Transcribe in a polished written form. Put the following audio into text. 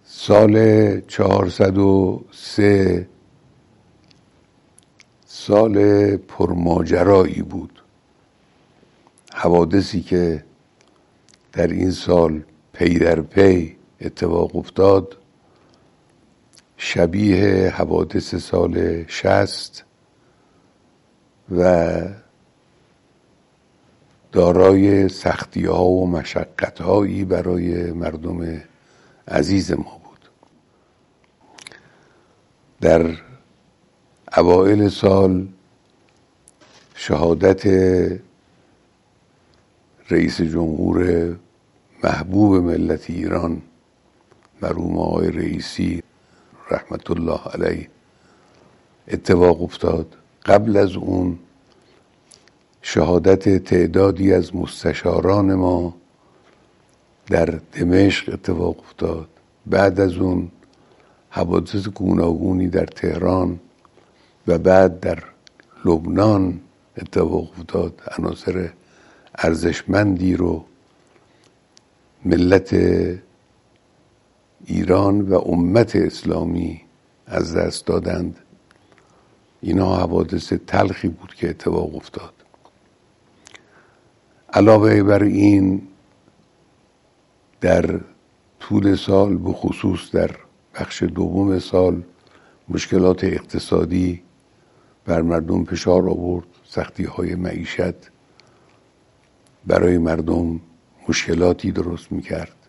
سال 403 سال پرماجرایی بود. حوادثی که در این سال پی در پی اتفاق افتاد شبیه حوادث سال 60 و دارای سختی ها و مشقت هایی برای مردم عزیز ما بود. در اوائل سال شهادت رئیس جمهور محبوب ملت ایران مرحوم آقای رئیسی رحمت الله علیه اتفاق افتاد. قبل از اون شهادت تعدادی از مستشاران ما در دمشق اتفاق افتاد. بعد از اون حوادث گوناگونی در تهران و بعد در لبنان اتفاق افتاد. عناصر ارزشمندی رو ملت ایران و امت اسلامی از دست دادند. اینها حوادث تلخی بود که اتفاق افتاد. علاوه بر این در طول سال به خصوص در بخش دوم سال مشکلات اقتصادی بر مردم فشار آورد. سختی های معیشت برای مردم مشکلاتی درست میکرد.